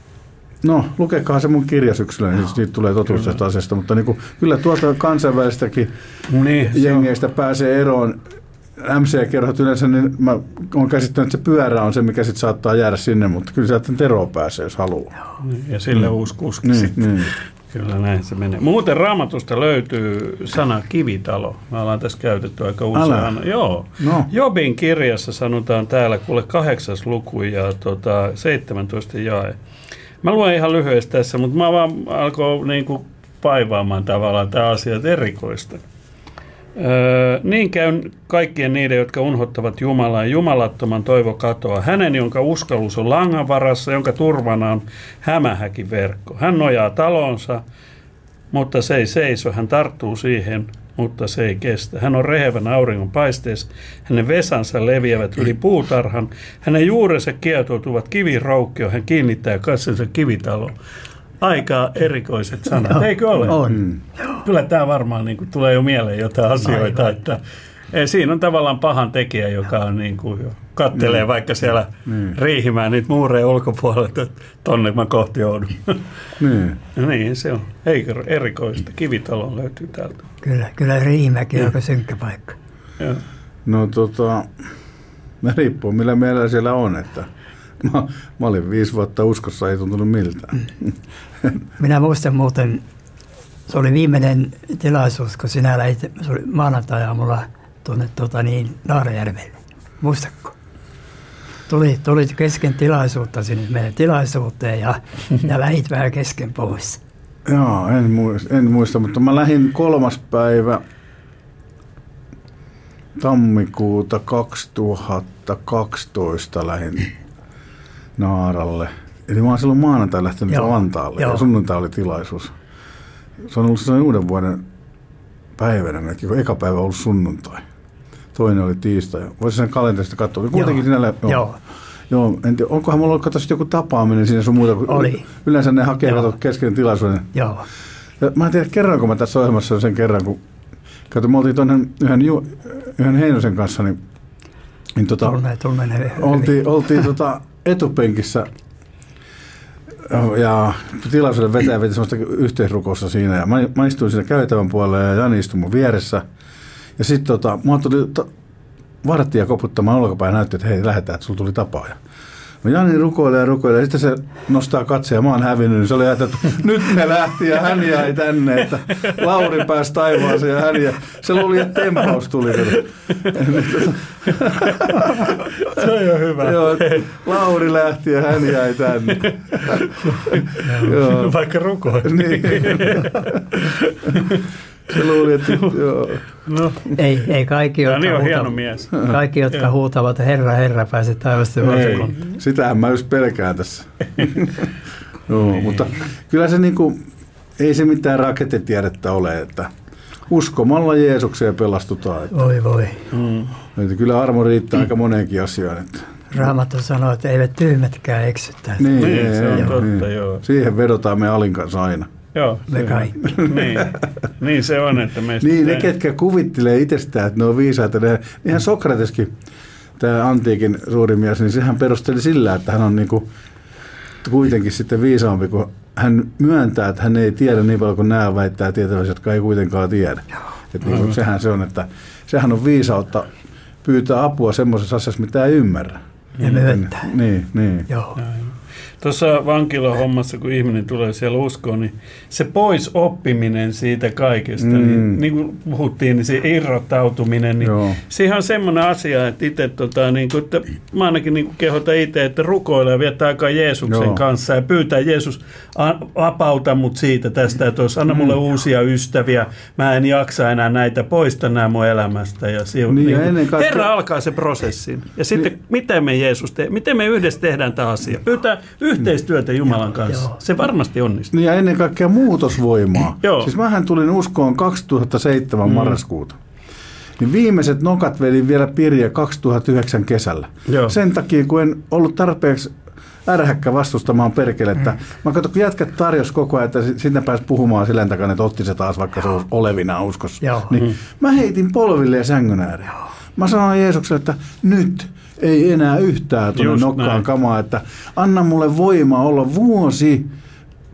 no, lukekaa se mun kirja syksyllä, niin siitä tulee totuus tästä asiasta. Mutta niin kuin, kyllä tuolta kansainvälistäkin niin, jengeistä pääsee eroon. M C-kerhot yleensä, niin mä oon käsittänyt, että se pyörä on se, mikä sitten saattaa jäädä sinne, mutta kyllä sieltä Teroa pääsee, jos haluaa. Ja sille mm. uusi kuski niin, sitten. Niin. Kyllä näin se menee. Muuten Raamatusta löytyy sana kivitalo. Me ollaan tässä käytetty aika usein. Joo. No. Jobin kirjassa sanotaan täällä kuule kahdeksas luku ja tota, seitsemäntoista jae. Mä luen ihan lyhyesti tässä, mutta mä vaan alkoi niinku paivaamaan tavallaan tämä asia erikoista. Öö, niin käy kaikkien niiden, jotka unhottavat Jumalaa ja jumalattoman toivo katoa. Hänen, jonka uskallus on langan varassa, jonka turvana on hämähäkin verkko. Hän nojaa talonsa, mutta se ei seiso. Hän tarttuu siihen, mutta se ei kestä. Hän on rehevän auringon paisteessa. Hänen vesansa leviävät yli puutarhan. Hänen juurensa kietoutuvat kiviroukkioon. Hän kiinnittää katsensa kivitaloon. Aika erikoiset sanat, no, eikö ole? On. Mm. Kyllä tämä varmaan niin kuin, tulee jo mieleen jotain asioita, aivan. Että e, siinä on tavallaan pahan tekijä, joka on niin kuin, jo kattelee mm. vaikka siellä mm. riihimään niitä muureja ulkopuolella, että tonne mä kohti joudun. Mm. Niin, se on eikö erikoista. Kivitalon löytyy täältä. Kyllä, kyllä Riihimäki on aika synkkä paikka. Ja. No tota, riippuu millä meillä siellä on, että Mä, mä olin viisi vuotta uskossa, ei tuntunut miltään. Minä muistan muuten, se oli viimeinen tilaisuus, kun sinä lähit, se oli maanantai-aamulla tuonne tuota niin, Naarajärvelle. Muistatko? Tuli, tulit kesken tilaisuutta sinne meidän tilaisuuteen ja, ja lähit vähän kesken pois. Joo, en muista, en muista, mutta mä lähdin kolmas päivä tammikuuta kaksituhattakaksitoista lähdin Naaralle. Eli mä oon silloin maanantai lähtenyt joo, Vantaalle joo. Ja sunnuntai oli tilaisuus. Se on ollut sellainen uuden vuoden päivänä, kun eka päivä on ollut sunnuntai. Toinen oli tiistai. Voisi sen kalenterista katsoa. Kuitenkin sinällä, joo. Joo. Joo, en tiedä, onkohan mulla ollut katsoa joku tapaaminen siinä sun muuta. Oli. Yleensä ne hakee kesken tilaisuuden. Joo. Ja mä en tiedä, kerranko mä tässä ohjelmassa sen kerran, kun kato, me oltiin tuonne yhden, yhden Heinosen kanssa, niin, niin tota, tunnen, tunnen oltiin, oltiin tota, etupenkissä ja tilaisuuden vetäjä veti sellaista yhteisrukousta siinä ja mä, mä istuin siinä käytävän puolella ja Jani istui mun vieressä ja sitten tota, mä tuli ta, varttia koputtamaan olkapäin ja näytti, että hei lähdetään, että sulla tuli tapaaja. No Jani rukoilee ja rukoilee ja sitten se nostaa katseen ja mä oon hävinnyt, niin se oli ajatellut, että nyt me lähti ja hän jäi tänne, että Lauri pääsi taivaaseen ja hän jäi. Se luuli, että tempaus tuli. Se on jo hyvä. Joo, Lauri lähti ja hän jäi tänne. Joo. Vaikka rukoili. Niin. Se luuli, että joo. No. Ei, ei kaikki, jotka, niin huutavat, mies. kaikki, jotka huutavat Herra, Herra, pääse taivasta valtakuntaan. Sitähän mä just pelkään tässä. No, mutta kyllä se niinku, ei se mitään raketetiedettä ole, että uskomalla Jeesukseen pelastutaan. Että, voi voi. Mm. Että kyllä armo riittää mm. aika moneenkin asiaan. Että. Raamattu sanoo, että eivät tyhmätkään eksyttäisi. Niin, niin, se on joo, totta, niin. joo. Siihen vedotaan me Alin kanssa aina. Joo, me kaikki. niin, niin se on, että meistä... Niin, ne ketkä kuvittelee itsestään, että ne on viisaita. Ne, ihan Sokrateskin, tämä antiikin suuri mies, niin sehän perusteli sillä, että hän on niinku kuitenkin sitten viisaampi, kun hän myöntää, että hän ei tiedä niin paljon kuin nämä väittää tietävänsä, jotka ei kuitenkaan tiedä. Että niin, sehän se on, että sehän on viisautta pyytää apua semmoisessa asiassa, mitä ei ymmärrä. Ja myöntää. Niin, niin. Joo. Tuossa vankilahommassa, kun ihminen tulee siellä uskoon, niin se pois oppiminen siitä kaikesta, mm. niin, niin kuin puhuttiin, niin se irrottautuminen, niin siihen on semmoinen asia, että itse, tota, niin kuin, että mä ainakin niin kuin kehotan itse, että rukoilee ja viettää aikaa Jeesuksen Joo. kanssa ja pyytää Jeesus, vapauta mut siitä tästä, että jos anna mulle mm. uusia ystäviä, mä en jaksa enää näitä, poista nämä mun elämästä. Ja siihen, niin, niin kuin, kaikkea... Herra alkaa se prosessin. Ja sitten, niin. miten me Jeesus te, miten me yhdessä tehdään tämä asia? Pyytää yhteistyötä Jumalan kanssa. Se varmasti onnistuu. Niin ja ennen kaikkea muutosvoimaa. Siis mähän tulin uskoon kaksituhattaseitsemän mm. marraskuuta. Niin viimeiset nokat vedin vielä Pirja kaksituhattayhdeksän kesällä. Joo. Sen takia, kun en ollut tarpeeksi ärhäkkä vastustamaan perkelettä. Mm. Mä katsoin, kun jätkät tarjosi koko ajan, että sitten pääsi puhumaan silleen takana, että otti se taas vaikka se olisi olevinaan uskossa. Joo. Niin mm. mä heitin polville ja sängyn ääreen. Mä sanoin Jeesukselle, että nyt ei enää yhtään tuonne nokkaan näin. Kamaa, että anna mulle voimaa olla vuosi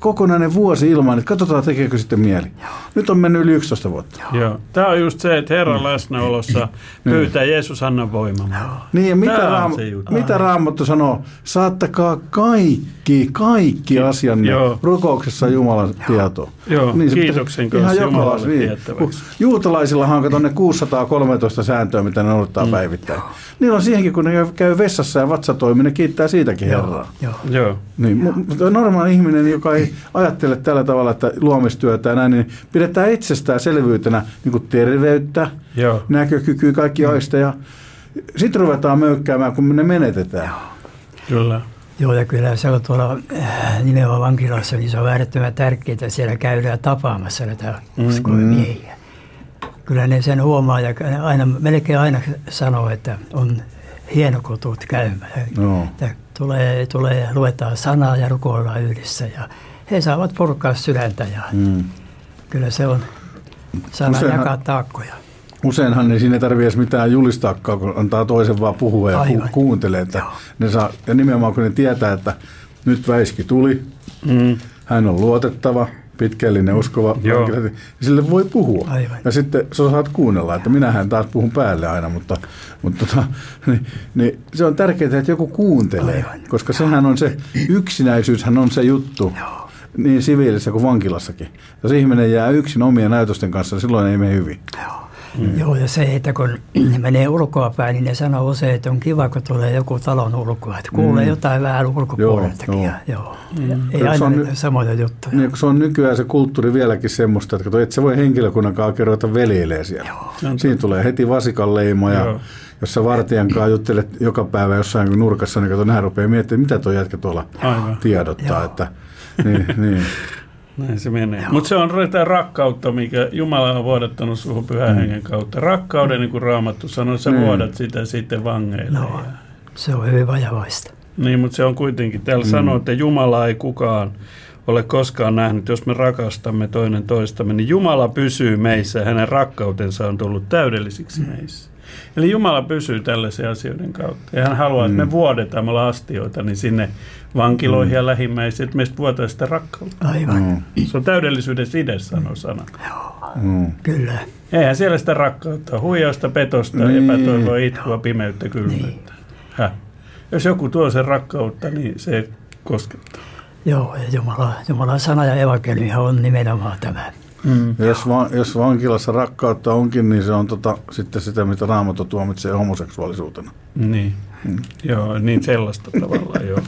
kokonainen vuosi ilman, että katsotaan tekeekö sitten mieli. Nyt on mennyt yli yksitoista vuotta. Joo. Tämä on just se, että Herran läsnäolossa pyytää Jeesus anna voimaa. Niin, ja mitä, raam- mitä Raamattu sanoo? Saattakaa kaikki, kaikki asianne Joo. rukouksessa Jumalan tietoon. Joo, niin kiitoksen kanssa Jumalalle niin. tiettäväksi. Juutalaisillahan on ne kuusisataakolmetoista sääntöä, mitä ne noudattaa mm. päivittäin. Niillä on siihenkin, kun ne käy vessassa ja vatsa toimii, ne kiittää siitäkin Herraa. Joo. Joo. Niin, mutta normaali ihminen, joka ei ajattele tällä tavalla, että luomistyötä ja näin, niin pidetään itsestäänselvyytenä niin kuin terveyttä, Joo. näkökykyä, kaikki aisteja. Sitten ruvetaan möykkäämään, kun ne menetetään. Kyllä. Joo, ja kyllä se on tuolla nimenomaan vankilassa, niin se on äärettömän tärkeää, että siellä käydään tapaamassa näitä uskoja miehiä. Kyllä ne sen huomaa ja aina, melkein aina sanoo, että on hieno, kun tuut käymään. No. Tulee, tulee, luetaan sanaa ja rukoillaan yhdessä ja he saavat purkaa sydäntä ja mm. kyllä se on, saadaan Useinhan, jakaa taakkoja. Useinhan ne siinä ei tarvitse mitään julistaakaan, kun antaa toisen vaan puhua ja ku, kuuntelee. Että ne saa, ja nimenomaan kun ne tietää, että nyt väiski tuli, mm. hän on luotettava, pitkällinen, uskova, vankila, sille voi puhua. Aivan. Ja sitten sä saat kuunnella, että minähän taas puhun päälle aina, mutta, mutta tota, niin, niin se on tärkeää, että joku kuuntelee, Aivan. koska sehän on se, yksinäisyyshän on se juttu, Joo. niin siviilissä kuin vankilassakin. Jos ihminen jää yksin omien näytösten kanssa, silloin ei mene hyvin. Joo. Mm. Joo, ja se, että kun menee ulkoapäin, niin ne sanoo usein, että on kiva, kun tulee joku talon ulkoa, että kuulee mm. jotain vähän ulkopuoleltakin. Joo, joo. Mm. Ei aina on samoja juttuja. Niin, se on nykyään se kulttuuri vieläkin semmoista, että et se voi henkilökunnankaan kerrota veljeilee siellä. Joo. Siinä tulee heti vasikan leima ja joo. jos sä vartijan kanssa juttelet joka päivä jossain nurkassa, niin kato, nehän rupeaa miettimään, mitä tuo jätkä tuolla Aivan. tiedottaa. Että, niin, niin. Näin se menee. Mutta se on rakkautta, mikä Jumala on vuodattanut suhun Pyhän mm. Hengen kautta. Rakkauden, niin kuin Raamattu sanoo, sä mm. vuodat sitä sitten vangeille. No, ja... se on hyvin vajavaista. Niin, mutta se on kuitenkin. Täällä mm. sanoo, että Jumala ei kukaan ole koskaan nähnyt, jos me rakastamme toinen toistamme, niin Jumala pysyy meissä ja hänen rakkautensa on tullut täydellisiksi mm. meissä. Eli Jumala pysyy tällaisen asioiden kautta. Ja hän haluaa, että me vuodetaan, me ollaan astioita, niin sinne vankiloihin mm. ja lähimmäisiin, että meistä vuotaa sitä rakkautta. Aivan. Mm. Se on täydellisyyden side, sanoo sana. Joo, mm. kyllä. Eihän siellä sitä rakkautta, huijausta, petosta, niin. epätoivoa, itkua, pimeyttä, kylmyyttä. Niin. Jos joku tuo sen rakkautta, niin se koskettaa. Joo, ja Jumala, Jumalan sana ja evankeliumi on nimenomaan tämä. Mm. Jos, va, jos vankilassa rakkautta onkin, niin se on tota, sitten sitä, mitä Raamattu tuomitsee homoseksuaalisuutena. Niin, mm. joo, niin sellaista tavallaan, joo.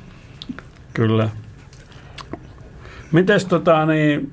Kyllä. Mites tota niin,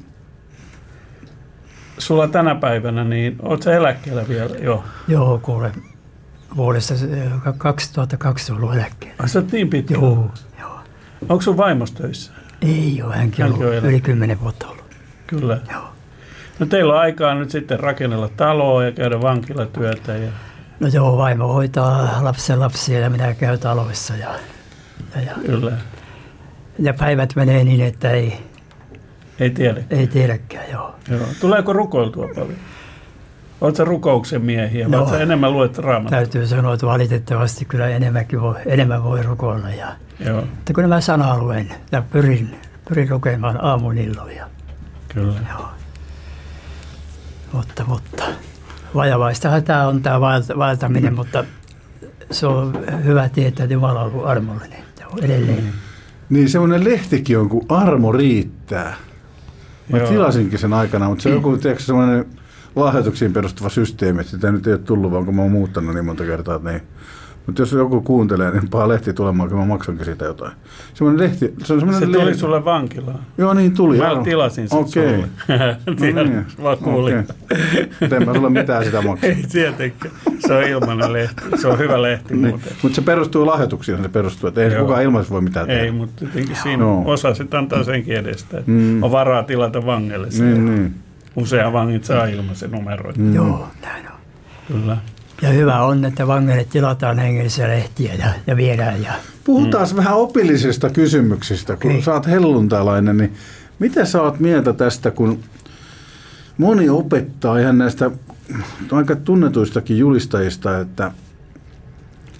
sulla tänä päivänä, niin oot sä eläkkeellä vielä? Joo, joo kuule, vuodesta kaksituhattakaksi ollut eläkkeellä. Ah, sä oot niin pitkä? Joo, joo. Onko sun vaimos töissä? Ei ole, hänkin on ollut yli kymmenen vuotta ollut. Kyllä. Joo. No teillä on aikaa nyt sitten rakennella taloa ja käydä vankilatyötä. Ja... No joo, vaimo hoitaa lapsen lapsia ja minä käyn taloissa. Ja, ja, ja, Kyllä. Ja päivät menee niin, että ei, ei, tiedä. ei tiedäkään. Joo. Joo. Tuleeko rukoiltua paljon? Oletko sä rukouksen miehiä? No, Oletko enemmän luet Raamattua? Täytyy sanoa, että valitettavasti kyllä enemmänkin voi, enemmän voi rukoilla. Ja, joo. Mutta kun mä sanaa luen ja pyrin, pyrin lukemaan aamun illoja. Kyllä. Joo. Mutta, mutta vajavaistahan tämä on tämä vaeltaminen, mm. mutta se on hyvä tietää, että Jumala on ollut armollinen edelleen. Mm. Niin semmoinen lehtikin on, kun armo riittää. Mä Joo. tilasinkin sen aikana, mutta se on joku tiedätkö, semmoinen lahjoituksiin perustuva systeemi, että sitä nyt ei ole tullut, vaan kun mä oon muuttanut niin monta kertaa, että niin. Mutta jos joku kuuntelee, niin paha lehti tulemaan, kun mä maksankin siitä jotain. Semmoinen lehti, se on semmoinen se lehti. tuli sulle vankilaan. Joo, niin tuli. Mä arvo. tilasin sen okay. sulle. Tiedän, no niin. Mä kuulin. Okay. En mä sulle mitään sitä maksaa. Ei tietenkään. Se on ilmainen lehti. Se on hyvä lehti niin. muuten. Mutta se perustuu lahjoituksiin, se perustuu. Että ei Joo. kukaan ilmaisesti voi mitään tehdä. Ei, mutta tietenkin siinä no. osa sitten antaa senkin edestä. Mm. On varaa tilata vangelle. Niin, niin. Usein vangit saa ilmaisen numeroita. Mm. Joo, näin on. Kyllä. Ja hyvä on, että vangeille tilataan hengellisiä lehtiä ja, ja viedään. Ja... Puhutaan mm. vähän opillisista kysymyksistä. Kun okay. sä oot helluntalainen, niin mitä sä oot mieltä tästä, kun moni opettaa ihan näistä aika tunnetuistakin julistajista, että,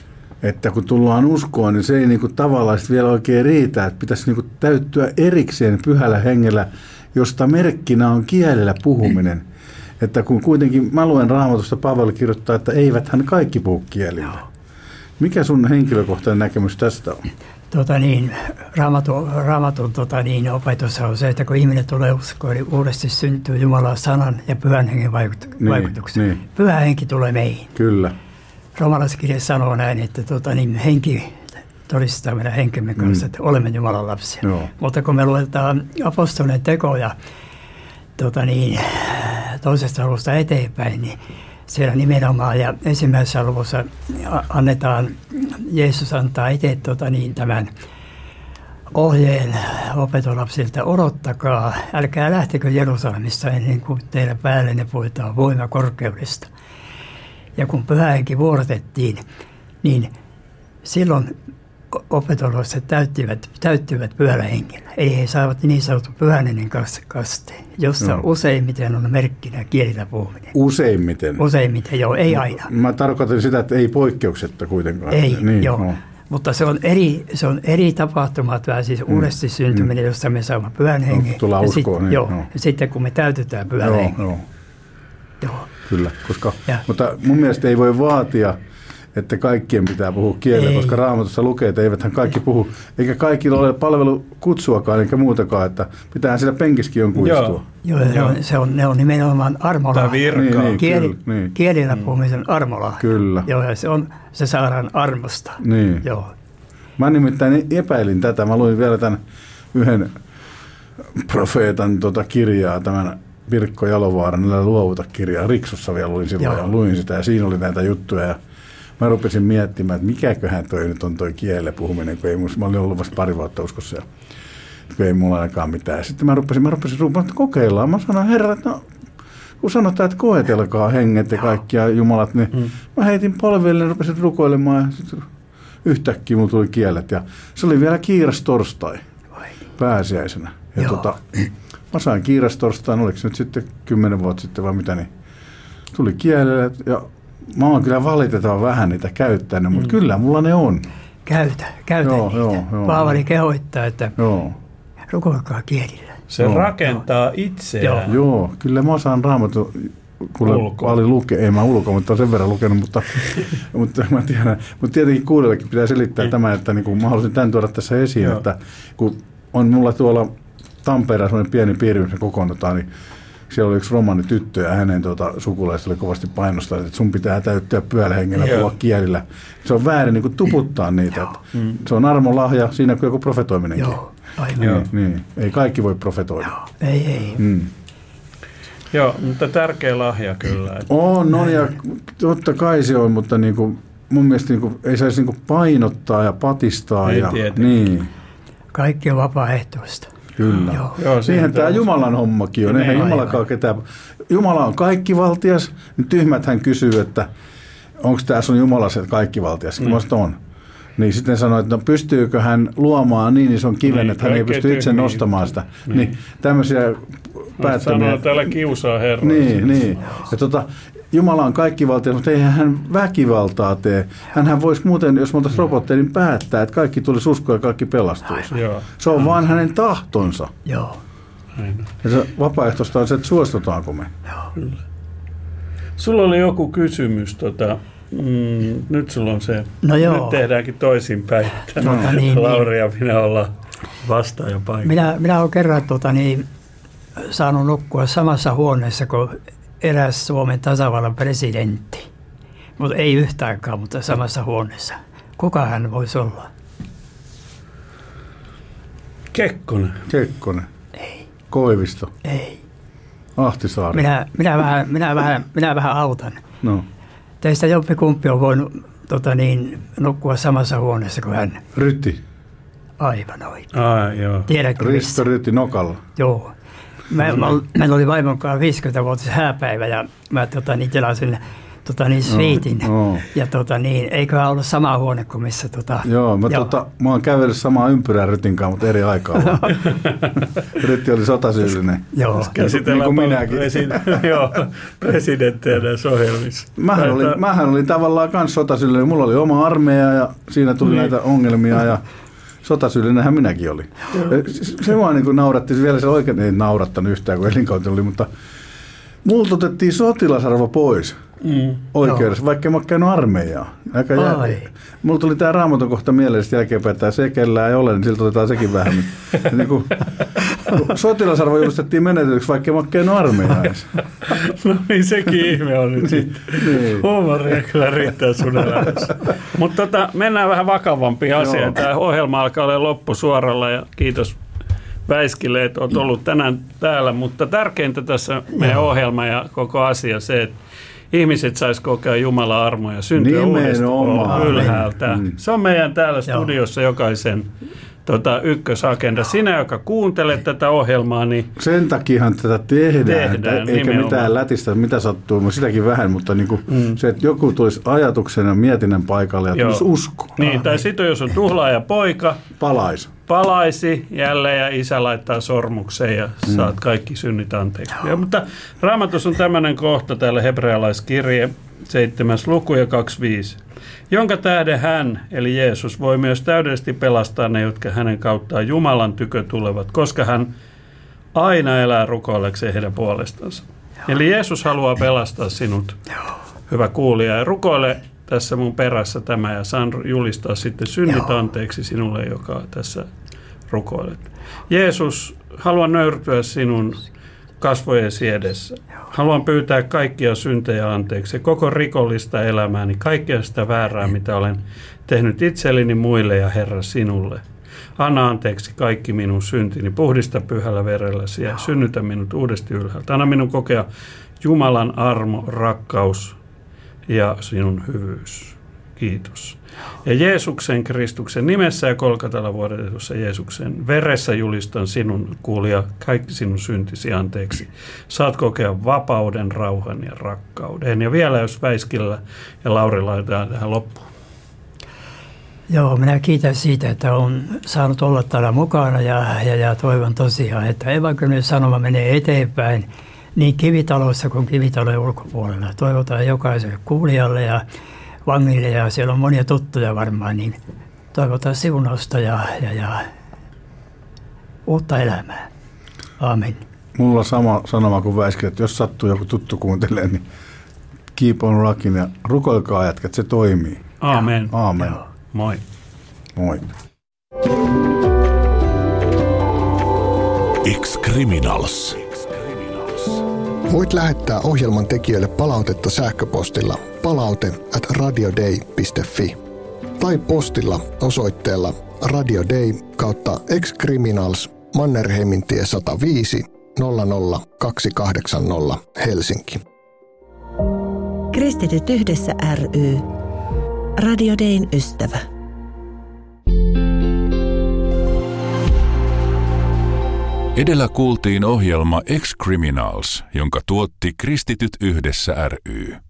että kun tullaan uskoon, niin se ei niin kuin tavallaan vielä oikein riitä, että pitäisi niin kuin täyttyä erikseen pyhällä hengellä, josta merkkinä on kielellä puhuminen. Että kun kuitenkin mä luen Raamatusta, Paavali kirjoittaa, että eiväthän kaikki puhu kielillä. Mikä sun henkilökohtainen näkemys tästä on? Tota niin, raamatun, raamatun tota niin, opetus on se, että kun ihminen tulee uskoon, niin uudesti syntyy Jumalan sanan ja pyhän hengen niin, vaikutuksen. Niin. Pyhä henki tulee meihin. Kyllä. Roomalaiskirja sanoo näin, että tota niin, henki todistaa meidän henkemme kanssa, mm. että olemme Jumalan lapsia. Joo. Mutta kun me luetaan apostolien tekoja tota niin, toisesta luvusta eteenpäin, niin siellä nimenomaan ja ensimmäisessä luvussa annetaan, Jeesus antaa itse tota niin, tämän ohjeen opetolapsilta, odottakaa, älkää lähtekö Jerusalemista ennen kuin teillä päällenne puhutaan voima korkeudesta. Ja kun pyhä henki vuorotettiin, niin silloin opetolaiset täyttivät, täyttivät pyhällä hengellä. Eli he saavat niin sanottu pyhäinen kasteen, jossa no. useimmiten on merkkinä kielillä puhuminen. Useimmiten? Useimmiten, joo, ei aina. Mä tarkoitan sitä, että ei poikkeuksetta kuitenkaan. Ei, niin, joo. No. Mutta se on eri, se on eri tapahtumat, vähän siis mm. uudesti syntyminen, mm. josta me saamme pyhän hengen. No, tullaan uskoon. Sit, niin, joo, no. ja sitten kun me täytetään pyhän hengen. Joo, joo. Kyllä, koska, mutta mun mielestä ei voi vaatia, että kaikkien pitää puhua kielellä, ei. Koska Raamatussa lukee, että eiväthän kaikki puhu, eikä kaikilla ole palvelukutsuakaan, eikä muutakaan, että pitää siellä penkissäkin jonkun istua. Joo, se on, se on, ne on nimenomaan armola. Niin, niin, Kieli, kyllä, niin. Kielillä puhumisen armola. Kyllä. Joo, ja se, on, se saadaan armosta. Niin. Joo. Mä nimittäin epäilin tätä. Mä luin vielä tämän yhden profeetan tota kirjaa, tämän Pirkko Jalovaaran Älä luovuta -kirjaa. Riksussa vielä luin silloin ja luin sitä ja siinä oli näitä juttuja ja mä rupesin miettimään, että mikäköhän toi nyt on toi kielellä puhuminen, kun ei musta, mä olin ollut vasta pari vuotta uskossa ja kun ei mulla ainakaan mitään. Sitten mä rupesin, mä rupesin rupesin, että kokeillaan. Mä sanoin, herra, että no, kun sanotaan, että koetelkaa henget ja kaikki ja jumalat, niin hmm. mä heitin polville ja rupesin rukoilemaan ja yhtäkkiä mulla tuli kielet ja se oli vielä kiirastorstai pääsiäisenä. Ja tota, mä sain kiirastorstain, oliko se nyt sitten kymmenen vuotta sitten vai mitä, niin tuli kielelle ja mä oon kyllä valitettavan vähän niitä käyttänyt, mutta mm. kyllä mulla ne on. Käytä, käytä joo, niitä. Joo, joo, Paavali kehoittaa, että joo. rukoilkaa kielillä. Se joo. rakentaa itseään. Joo. joo, kyllä mä osaan Raamatun, kuule oli luke, ei mä ulkoa, mutta sen verran lukenut, mutta, mutta mä tiedän. Mutta tietenkin kuulijoillekin pitää selittää mm. tämä, että niin kuin mä haluaisin tämän tuoda tässä esiin, joo. että kun on mulla tuolla Tampereella sellainen pieni piiri, missä kokoonnutaan, niin siellä oli yksi romanityttö ja hänen tuota, sukulaiset oli kovasti painostanut, että sun pitää täyttää pyhällä hengellä puhua kielillä. Se on väärin niin kuin tuputtaa niitä. Mm. Se on armolahja, siinä kuin joku profetoiminenkin. Joo, aivan. Niin, niin. Ei kaikki voi profetoida. Joo. Ei, ei. Mm. Joo, mutta tärkeä lahja kyllä. Että on, on ja totta kai se on, mutta niin kuin, mun mielestä niin kuin, ei saisi niin kuin painottaa ja patistaa. Ei ja, niin. Kaikki on vapaaehtoista. Kyllä. Joo. Joo, siihen tämä Jumalan hommakin on. Eihän Jumalakaan ketään. Jumala on kaikkivaltias. Niin tyhmäthän kysyy, että onko tämä sun Jumala se kaikkivaltias? Mm. Kun on. Niin sitten sanoo, että no, pystyykö hän luomaan niin ison kiven, niin, että hän ei pysty itse nostamaan sitä. Niin, niin tämmöisiä päättämiä. Sanoo, täällä kiusaa Herra. Niin, niin. Ja tota, Jumala on kaikkivaltias, mutta eihän hän väkivaltaa tee. Hänhän voisi muuten, jos me oltaisiin robotteja, niin päättää, että kaikki tulisi uskoa ja kaikki pelastuisi. Se on vaan hänen tahtonsa. Joo. Ja se vapaaehtoista on se, että suostutaanko me. Joo. Kyllä. Sulla oli joku kysymys, tota, mm, nyt sulla on se, no nyt tehdäänkin toisinpäin. No, niin, Lauri ja minä ollaan vastaajan paikalla. Minä, minä olen kerran tota, niin, saanut nukkua samassa huoneessa kuin eräs Suomen tasavallan presidentti, mutta ei yhtäänkaan, mutta samassa huoneessa. Kuka hän voisi olla? Kekkonen. Kekkonen. Ei. Koivisto. Ei. Ahtisaari. Minä, minä, vähän, minä, vähän, minä vähän autan. No. Teistä jompikumpi on voinut tota niin, nukkua samassa huoneessa kuin hän. Ryti. Aivan oikein. Ah, joo. Tiedätkö Risto Ryti Nokalla. Joo. Mä, mä, meillä oli vaimon kanssa viisikymmentä vuotias hääpäivä ja mä tota, niin, tilasin tota niin, sviitin. No, no. Ja tota niin, eiköhän ollut sama huone kuin missä tota... Joo, mä, joo. Tota, mä oon kävellyt samaa ympyrää Rytin kanssa, mutta eri aikaa. Rytti oli sotasyyllinen. Joo. Niin kuin minäkin. Presid- joo, presidenttejä näissä ohjelmissa. Mähän olin, mähän olin tavallaan myös sotasyyllinen. Mulla oli oma armeija ja siinä tuli niin. näitä ongelmia ja sotasyllinenhän minäkin olin. Se vaan niin kuin nauratti, vielä se oikein ei naurattanut yhtään, kun elinkautinen oli, mutta multa otettiin sotilasarvo pois mm. oikeudessa, no. vaikka en ole käynyt armeijaa. Aika jää... Mulla tuli tämä Raamatun kohta mieleen jälkeenpäin, että se kellään ei ole, niin siltä otetaan sekin vähemmän. niin kuin, sotilasarvo julistettiin menetetyksi, vaikka en ole käynyt armeijaa edes. No niin, sekin ihme on nyt sitten. Niin. Huumoria kyllä riittää sun elämässä. Mutta tota, mennään vähän vakavampiin asiaan. Tämä ohjelma alkaa olla loppusuoralla ja kiitos Väiskille, että olet ollut tänään täällä, mutta tärkeintä tässä meidän ohjelma ja koko asia se, että ihmiset sais kokea Jumalan armoja syntyä uudestaan ylhäältä. Mm. Se on meidän täällä studiossa jokaisen tota, ykkösagenda. Sinä, joka kuuntelet tätä ohjelmaa, niin... Sen takiahan tätä tehdään, tehdään eikä nimenomaan. Mitään lätistä, mitä sattuu, mutta sitäkin vähän, mutta niin kuin mm. se, että joku tulisi ajatuksen ja mietinnän paikalle ja tulisi usko. Niin, tai sitten jos on tuhlaaja poika... Palaisi. Palaisi jälleen ja isä laittaa sormukseen ja mm. saat kaikki synnit anteeksi. Ja, mutta Raamatussa on tämmöinen kohta täällä hebrealaiskirje, seitsemäs luku ja kaksikymmentäviisi. Jonka tähden hän, eli Jeesus, voi myös täydellisesti pelastaa ne, jotka hänen kauttaan Jumalan tykö tulevat, koska hän aina elää rukoilekseen heidän puolestansa. Joo. Eli Jeesus haluaa pelastaa sinut, Joo. hyvä kuulija, ja rukoile tässä mun perässä tämä, ja saan julistaa sitten synnit anteeksi sinulle, joka tässä rukoilet. Jeesus, haluan nöyrtyä sinun kasvojesi edessä. Haluan pyytää kaikkia syntejä anteeksi, koko rikollista elämääni, kaikkea sitä väärää, mitä olen tehnyt itselleni, muille ja Herra sinulle. Anna anteeksi kaikki minun syntini, puhdista pyhällä verelläsi ja synnytä minut uudesti ylhäältä. Anna minun kokea Jumalan armo, rakkaus ja sinun hyvyys. Kiitos. Ja Jeesuksen Kristuksen nimessä ja Kolkatalla vuodetussa Jeesuksen veressä julistan sinun, kuulija, kaikki sinun syntisi anteeksi. Saat kokea vapauden, rauhan ja rakkauden. Ja vielä jos Väiskillä ja Lauri laitetaan tähän loppuun. Joo, minä kiitän siitä, että olen saanut olla täällä mukana ja, ja, ja toivon tosiaan, että evankeliumin sanoma menee eteenpäin niin Kivitalossa kuin Kivitalojen ulkopuolella. Toivotaan jokaiselle kuulijalle ja vangille, ja siellä on monia tuttuja varmaan, niin toivotaan siunausta ja, ja, ja uutta elämää. Aamen. Mulla on sama sanoma kuin Väiskellä, että jos sattuu joku tuttu kuuntelee, niin keep on rocking ja rukoilkaa jätkä, että se toimii. Aamen. Aamen. Joo. Moi. Moi. Ex-Criminals. Voit lähettää ohjelman tekijöille palautetta sähköpostilla palaute at radiodei piste fi tai postilla osoitteella radiodei kautta ex-criminals Mannerheimintie sata viisi nolla nolla kaksi kahdeksan nolla Helsinki. Kristityt yhdessä ry. Radio Dayn ystävä. Edellä kuultiin ohjelma Ex-Criminals, jonka tuotti Kristityt yhdessä ry.